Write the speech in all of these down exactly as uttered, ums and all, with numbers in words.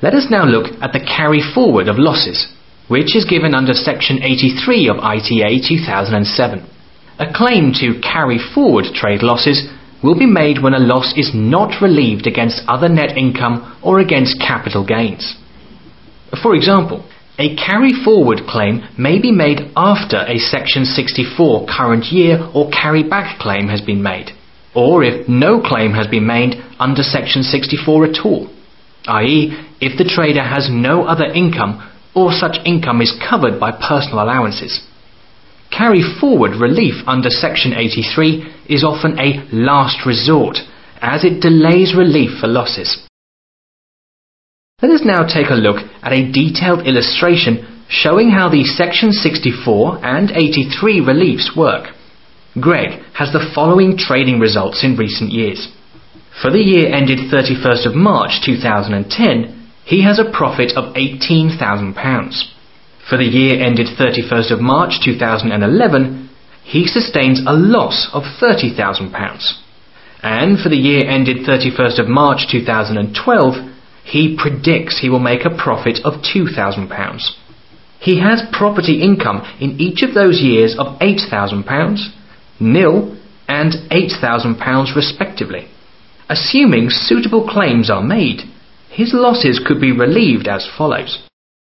Let us now look at the carry forward of losses, which is given under Section eighty-three of I T A two thousand seven. A claim to carry forward trade losses will be made when a loss is not relieved against other net income or against capital gains. For example, a carry forward claim may be made after a Section sixty-four current year or carry back claim has been made, or if no claim has been made under Section sixty-four at all, that is, if the trader has no other income or such income is covered by personal allowances. Carry forward relief under Section eighty-three is often a last resort, as it delays relief for losses. Let us now take a look at a detailed illustration showing how the Section sixty-four and eighty-three reliefs work. Greg has the following trading results in recent years. For the year ended thirty-first of March two thousand ten, he has a profit of eighteen thousand pounds. For the year ended thirty-first of March two thousand eleven, he sustains a loss of thirty thousand pounds. And for the year ended thirty-first of March two thousand twelve, he predicts he will make a profit of two thousand pounds. He has property income in each of those years of eight thousand pounds, nil, and eight thousand pounds respectively. Assuming suitable claims are made, his losses could be relieved as follows.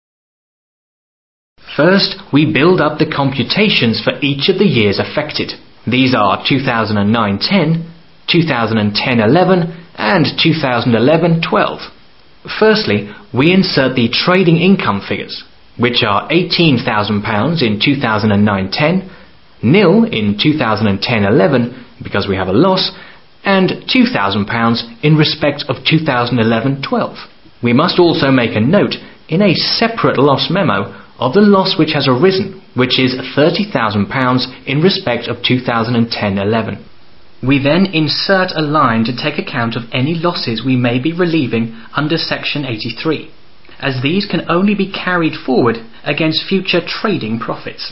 First, we build up the computations for each of the years affected. These are two thousand nine ten, two thousand ten eleven, and two thousand eleven twelve. Firstly, we insert the trading income figures, which are eighteen thousand pounds in two thousand nine ten, nil in two thousand ten eleven because we have a loss, and two thousand pounds in respect of two thousand eleven twelve. We must also make a note in a separate loss memo of the loss which has arisen, which is thirty thousand pounds in respect of two thousand ten eleven. We then insert a line to take account of any losses we may be relieving under Section eighty-three, as these can only be carried forward against future trading profits.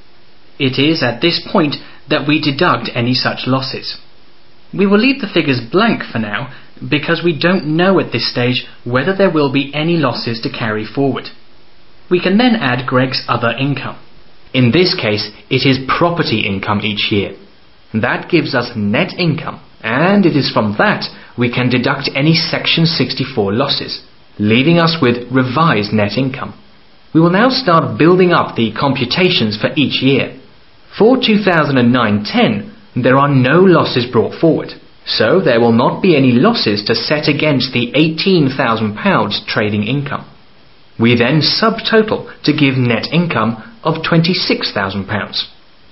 It is at this point that we deduct any such losses. We will leave the figures blank for now because we don't know at this stage whether there will be any losses to carry forward. We can then add Greg's other income. In this case, it is property income each year. That gives us net income, and it is from that we can deduct any Section sixty-four losses, leaving us with revised net income. We will now start building up the computations for each year. For two thousand nine ten, there are no losses brought forward, so there will not be any losses to set against the eighteen thousand pounds trading income. We then subtotal to give net income of twenty-six thousand pounds.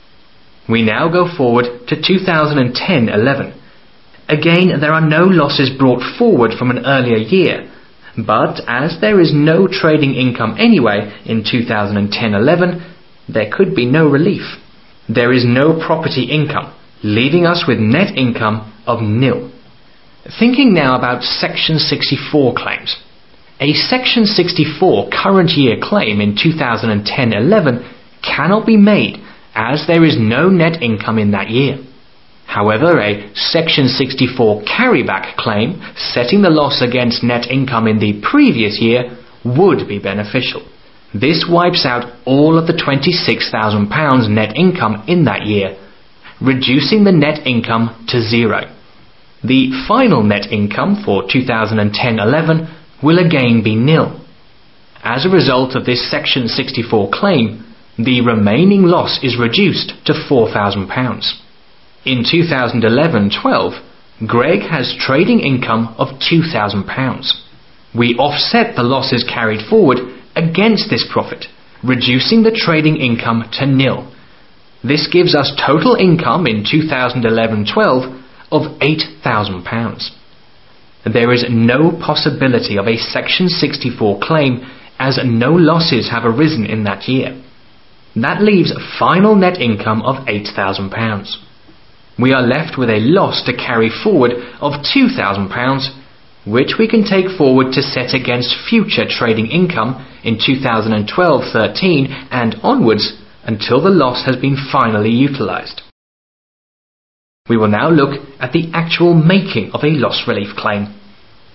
We now go forward to two thousand ten eleven. Again, there are no losses brought forward from an earlier year, but as there is no trading income anyway in two thousand ten eleven, there could be no relief. There is no property income, leaving us with net income of nil. Thinking now about Section sixty-four claims. A Section sixty-four current year claim in two thousand ten eleven cannot be made as there is no net income in that year. However, a Section sixty-four carryback claim setting the loss against net income in the previous year would be beneficial. This wipes out all of the twenty-six thousand pounds net income in that year, reducing the net income to zero. The final net income for two thousand ten eleven will again be nil. As a result of this Section sixty-four claim, the remaining loss is reduced to four thousand pounds. In two thousand eleven twelve, Greg has trading income of two thousand pounds. We offset the losses carried forward against this profit, reducing the trading income to nil. This gives us total income in two thousand eleven twelve of eight thousand pounds. There is no possibility of a Section sixty-four claim as no losses have arisen in that year. That leaves a final net income of eight thousand pounds. We are left with a loss to carry forward of two thousand pounds, which we can take forward to set against future trading income in two thousand twelve thirteen and onwards until the loss has been finally utilised. We will now look at the actual making of a loss relief claim.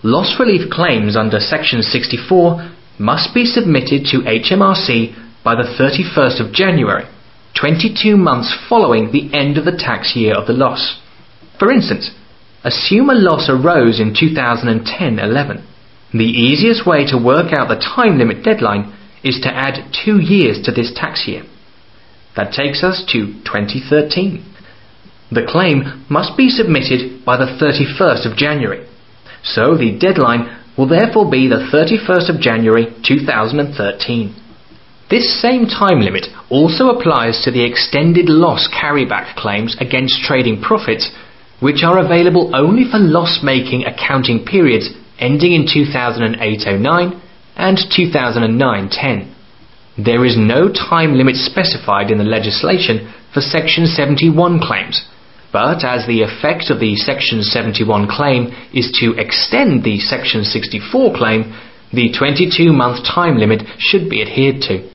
loss relief claims under Section sixty-four must be submitted to H M R C by the thirty-first of January, twenty-two months following the end of the tax year of the loss. For instance, assume a loss arose in two thousand ten eleven. The easiest way to work out the time limit deadline is to add two years to this tax year. That takes us to twenty thirteen. The claim must be submitted by the thirty-first of January, so the deadline will therefore be the thirty-first of January two thousand thirteen. This same time limit also applies to the extended loss carryback claims against trading profits, which are available only for loss-making accounting periods ending in two thousand eight oh nine and two thousand nine ten. There is no time limit specified in the legislation for Section seventy-one claims, but as the effect of the Section seventy-one claim is to extend the Section sixty-four claim, the twenty-two month time limit should be adhered to.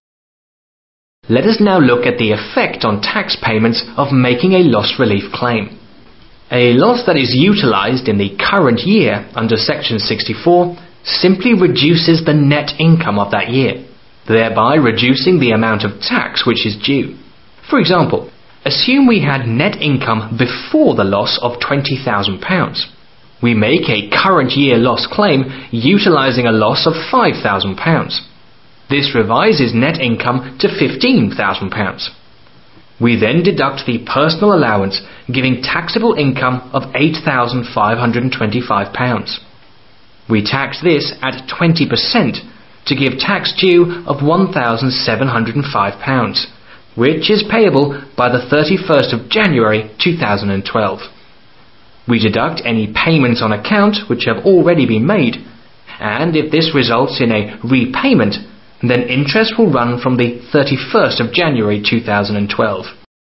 Let us now look at the effect on tax payments of making a loss relief claim. A loss that is utilized in the current year under Section sixty-four simply reduces the net income of that year, thereby reducing the amount of tax which is due. For example, assume we had net income before the loss of twenty thousand pounds. We make a current year loss claim utilizing a loss of five thousand pounds. This revises net income to fifteen thousand pounds. We then deduct the personal allowance, giving taxable income of eight thousand five hundred twenty-five pounds. We tax this at twenty percent to give tax due of one thousand seven hundred five pounds, which is payable by the thirty-first of January two thousand twelve. We deduct any payments on account which have already been made, and if this results in a repayment, then interest will run from the thirty-first of January two thousand twelve.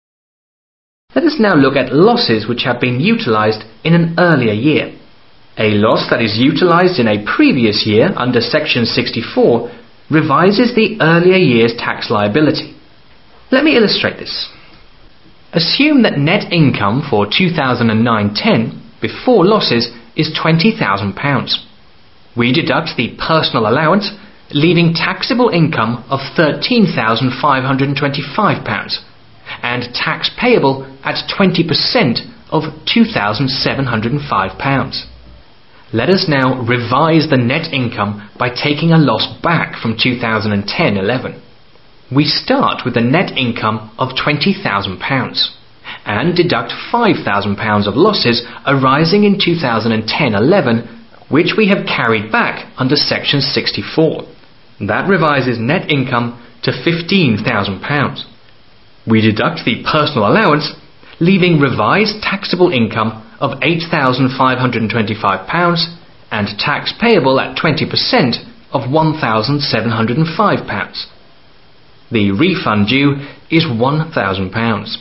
Let us now look at losses which have been utilized in an earlier year. A loss that is utilized in a previous year under Section sixty-four revises the earlier year's tax liability. Let me illustrate this. Assume that net income for two thousand nine ten before losses is twenty thousand pounds. We deduct the personal allowance, leaving taxable income of thirteen thousand five hundred twenty-five pounds and tax payable at twenty percent of two thousand seven hundred five pounds. Let us now revise the net income by taking a loss back from two thousand ten eleven. We start with a net income of twenty thousand pounds and deduct five thousand pounds of losses arising in two thousand ten eleven, which we have carried back under Section sixty-four. That revises net income to fifteen thousand pounds. We deduct the personal allowance, leaving revised taxable income of eight thousand five hundred twenty-five pounds and tax payable at twenty percent of one thousand seven hundred five pounds. The refund due is one thousand pounds.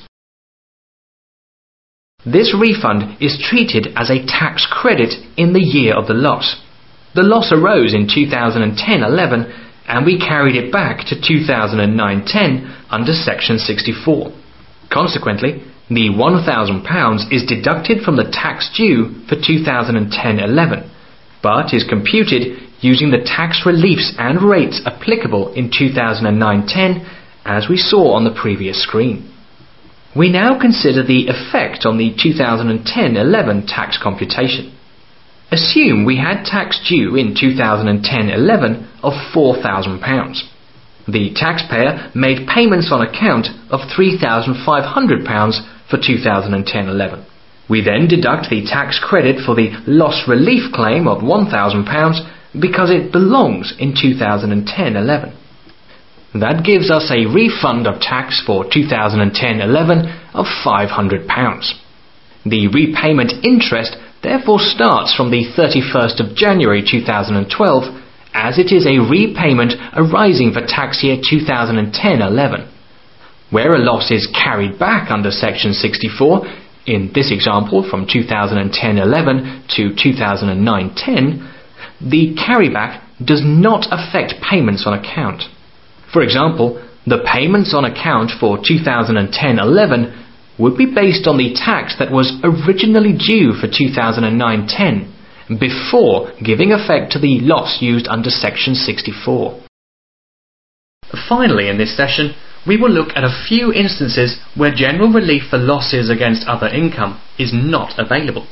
This refund is treated as a tax credit in the year of the loss. The loss arose in two thousand ten eleven and we carried it back to two thousand nine ten under Section sixty-four. Consequently, the one thousand pounds is deducted from the tax due for two thousand ten eleven, but is computed using the tax reliefs and rates applicable in two thousand nine ten, as we saw on the previous screen. We now consider the effect on the two thousand ten eleven tax computation. Assume we had tax due in two thousand ten eleven of four thousand pounds. The taxpayer made payments on account of three thousand five hundred pounds for two thousand ten eleven. We then deduct the tax credit for the loss relief claim of one thousand pounds because it belongs in two thousand ten eleven. That gives us a refund of tax for two thousand ten eleven of five hundred pounds. The repayment interest therefore starts from the thirty-first of January two thousand twelve, as it is a repayment arising for tax year two thousand ten eleven. Where a loss is carried back under Section sixty-four, in this example from two thousand ten eleven to two thousand nine ten, the carryback does not affect payments on account. For example, the payments on account for two thousand ten eleven would be based on the tax that was originally due for two thousand nine ten, before giving effect to the loss used under Section sixty-four. Finally, in this session, we will look at a few instances where general relief for losses against other income is not available.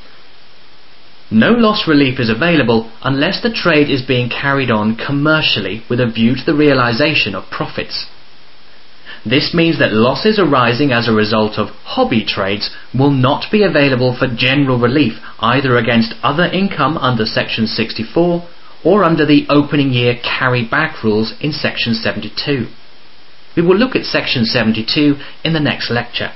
No loss relief is available unless the trade is being carried on commercially with a view to the realization of profits. This means that losses arising as a result of hobby trades will not be available for general relief either against other income under Section sixty-four or under the opening year carry-back rules in Section seventy-two. We will look at Section seventy-two in the next lecture.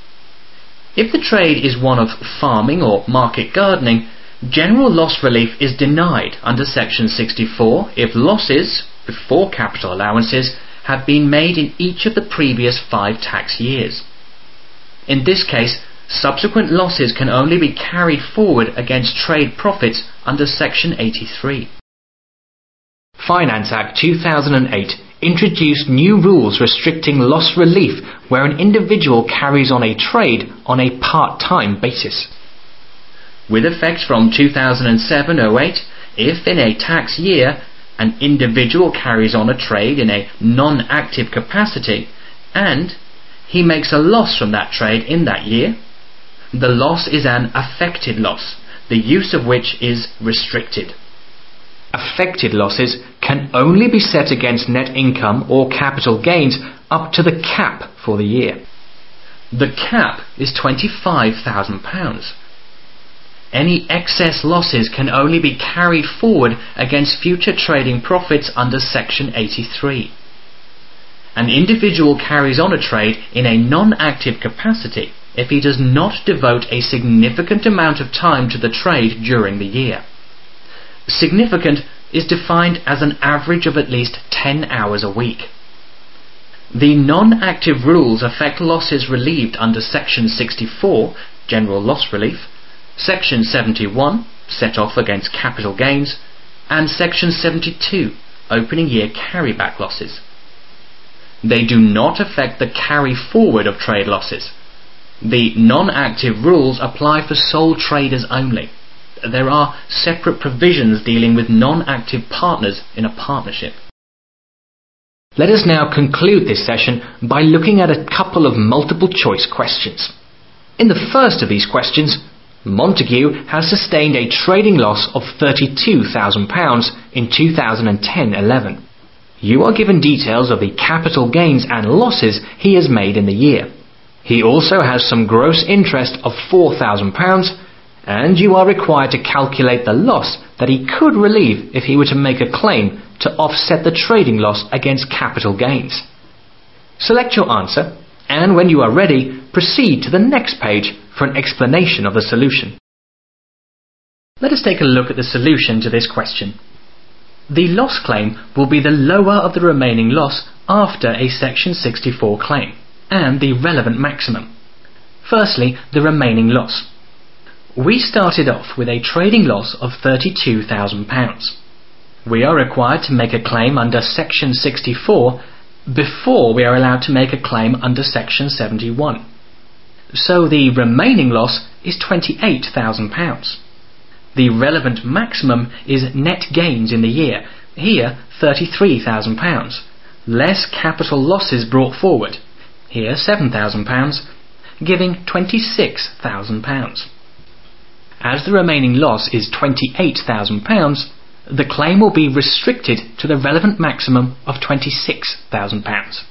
If the trade is one of farming or market gardening, general loss relief is denied under Section sixty-four if losses, before capital allowances, have been made in each of the previous five tax years. In this case, subsequent losses can only be carried forward against trade profits under Section eighty-three. Finance Act two thousand eight introduced new rules restricting loss relief where an individual carries on a trade on a part-time basis. With effect from two thousand seven oh eight, if in a tax year an individual carries on a trade in a non-active capacity and he makes a loss from that trade in that year, the loss is an affected loss, the use of which is restricted. Affected losses can only be set against net income or capital gains up to the cap for the year. The cap is twenty-five thousand pounds. Any excess losses can only be carried forward against future trading profits under Section eighty-three. An individual carries on a trade in a non-active capacity if he does not devote a significant amount of time to the trade during the year. Significant is defined as an average of at least ten hours a week. The non-active rules affect losses relieved under Section sixty-four, General Loss Relief, Section seventy-one, Set off against capital gains, and Section seventy-two, Opening year carryback losses. They do not affect the carry forward of trade losses. The non-active rules apply for sole traders only. There are separate provisions dealing with non-active partners in a partnership. Let us now conclude this session by looking at a couple of multiple choice questions. In the first of these questions, Montague has sustained a trading loss of thirty-two thousand pounds in two thousand ten eleven. You are given details of the capital gains and losses he has made in the year. He also has some gross interest of four thousand pounds, and you are required to calculate the loss that he could relieve if he were to make a claim to offset the trading loss against capital gains. Select your answer, and when you are ready, proceed to the next page for an explanation of the solution. Let us take a look at the solution to this question. The loss claim will be the lower of the remaining loss after a Section sixty-four claim, and the relevant maximum. Firstly, the remaining loss. We started off with a trading loss of thirty-two thousand pounds. We are required to make a claim under Section sixty-four before we are allowed to make a claim under Section seventy-one. So the remaining loss is twenty-eight thousand pounds. The relevant maximum is net gains in the year, here thirty-three thousand pounds, less capital losses brought forward, here seven thousand pounds, giving twenty-six thousand pounds. As the remaining loss is twenty-eight thousand pounds, the claim will be restricted to the relevant maximum of twenty-six thousand pounds.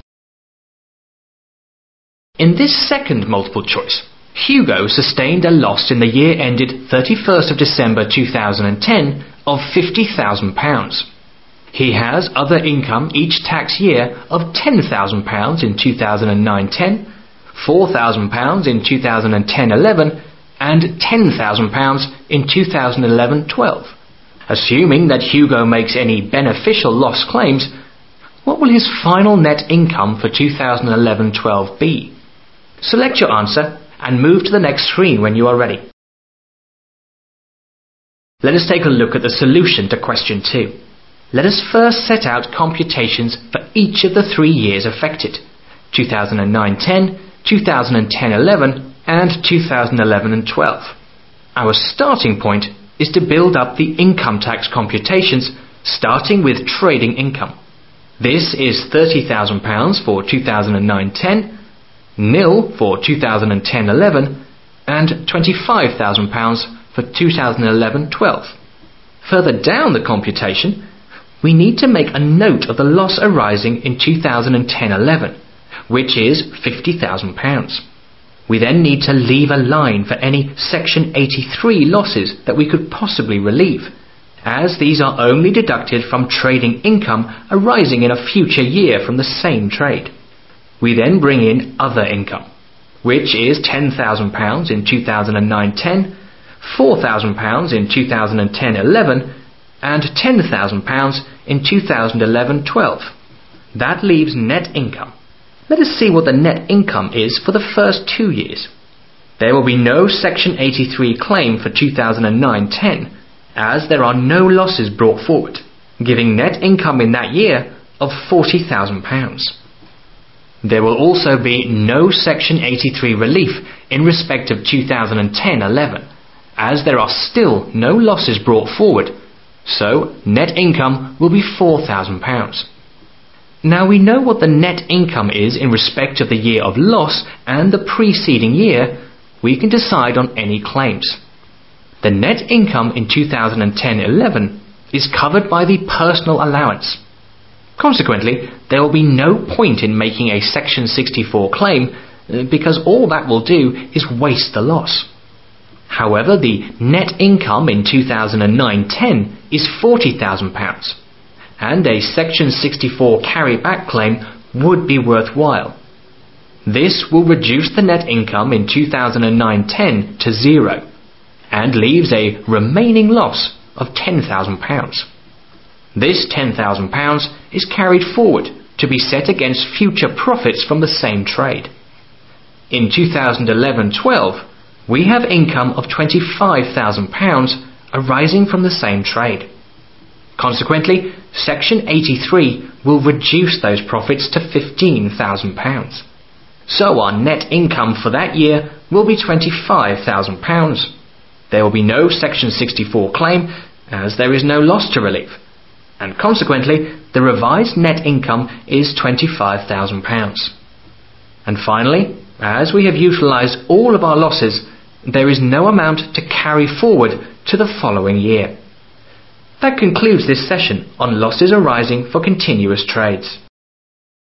In this second multiple choice, Hugo sustained a loss in the year ended thirty-first of December two thousand ten of fifty thousand pounds. He has other income each tax year of ten thousand pounds in two thousand nine ten, four thousand pounds in two thousand ten eleven, and ten thousand pounds in two thousand eleven twelve. Assuming that Hugo makes any beneficial loss claims, what will his final net income for two thousand eleven twelve be? Select your answer and move to the next screen when you are ready. Let us take a look at the solution to question two. Let us first set out computations for each of the three years affected, two thousand nine ten, two thousand ten eleven, and two thousand eleven twelve. Our starting point is to build up the income tax computations starting with trading income. This is thirty thousand pounds for two thousand nine ten, nil for two thousand ten eleven, and twenty-five thousand pounds for two thousand eleven twelve. Further down the computation, we need to make a note of the loss arising in two thousand ten eleven, which is fifty thousand pounds. We then need to leave a line for any Section eighty-three losses that we could possibly relieve, as these are only deducted from trading income arising in a future year from the same trade. We then bring in other income, which is ten thousand pounds in two thousand nine ten, four thousand pounds in two thousand ten eleven, and ten thousand pounds in two thousand eleven twelve. That leaves net income. Let us see what the net income is for the first two years. There will be no Section eighty-three claim for two thousand nine ten, as there are no losses brought forward, giving net income in that year of forty thousand pounds. There will also be no Section eighty-three relief in respect of two thousand ten eleven, as there are still no losses brought forward, so net income will be four thousand pounds. Now we know what the net income is in respect of the year of loss and the preceding year. We can decide on any claims. The net income in two thousand ten eleven is covered by the personal allowance. Consequently, there will be no point in making a Section sixty-four claim, because all that will do is waste the loss. However, the net income in two thousand nine ten is forty thousand pounds, and a Section sixty-four carryback claim would be worthwhile. This will reduce the net income in two thousand nine ten to zero, and leaves a remaining loss of ten thousand pounds. This ten thousand pounds is carried forward to be set against future profits from the same trade. In two thousand eleven twelve, we have income of twenty-five thousand pounds arising from the same trade. Consequently, Section eighty-three will reduce those profits to fifteen thousand pounds. So our net income for that year will be twenty-five thousand pounds. There will be no Section sixty-four claim, as there is no loss to relieve, and consequently the revised net income is twenty-five thousand pounds. And finally, as we have utilised all of our losses, there is no amount to carry forward to the following year. That concludes this session on losses arising for continuous trades.